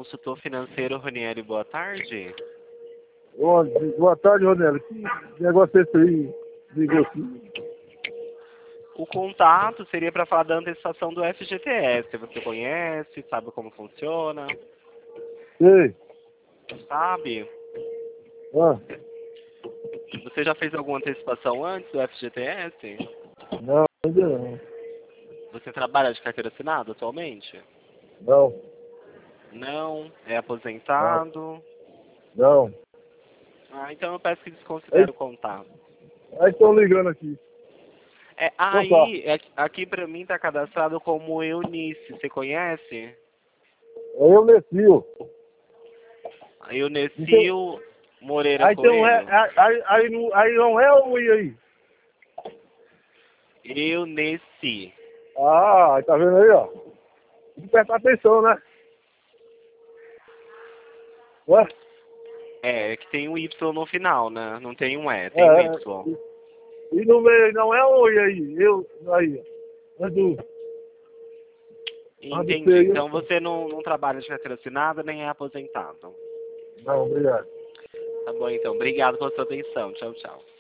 consultor financeiro, Ronieri, boa tarde. Boa tarde, Ronelo. Que negócio é esse aí? Ligou aqui. O contato seria para falar da antecipação do FGTS. Você conhece, sabe como funciona? Ei. Sabe? Ah, Você já fez alguma antecipação antes do FGTS? não, ainda não. Você trabalha de carteira assinada atualmente? Não, Não? É aposentado? não. Ah, então eu peço que Aí desconsidere o contato. estão ligando aqui. Então tá. Aqui pra mim tá cadastrado como Eunice. Você conhece? É eu, Necio. Eunecio Moreira Aí tem um ré, Coelho. aí não é ou e aí? Eunice. Ah, aí tá vendo aí, ó. Tem que prestar atenção, né? Ué? É que tem um Y no final, né? Não tem um E, tem um É, Y. e no meio não é ou e aí? Eu, aí. Antes do C Entendi. aí. Então você não trabalha de carteira assinada nem é aposentado. Não, obrigado. Tá bom, então. Obrigado pela sua atenção. Tchau, tchau.